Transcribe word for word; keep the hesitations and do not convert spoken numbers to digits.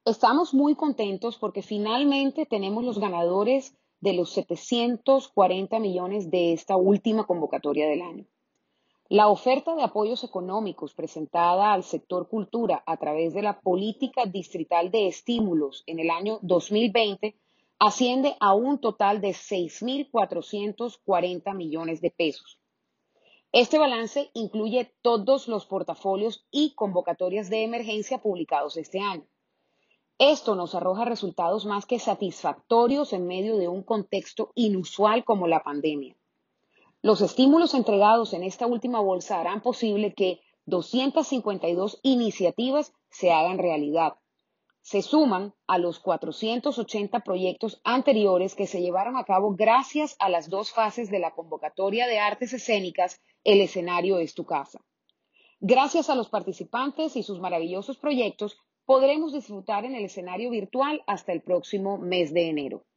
Estamos muy contentos porque finalmente tenemos los ganadores de los setecientos cuarenta millones de esta última convocatoria del año. La oferta de apoyos económicos presentada al sector cultura a través de la política distrital de estímulos en el año dos mil veinte asciende a un total de seis mil cuatrocientos cuarenta millones de pesos. Este balance incluye todos los portafolios y convocatorias de emergencia publicados este año. Esto nos arroja resultados más que satisfactorios en medio de un contexto inusual como la pandemia. Los estímulos entregados en esta última bolsa harán posible que doscientas cincuenta y dos iniciativas se hagan realidad. Se suman a los cuatrocientos ochenta proyectos anteriores que se llevaron a cabo gracias a las dos fases de la convocatoria de artes escénicas El escenario es tu casa. Gracias a los participantes y sus maravillosos proyectos, podremos disfrutar en el escenario virtual hasta el próximo mes de enero.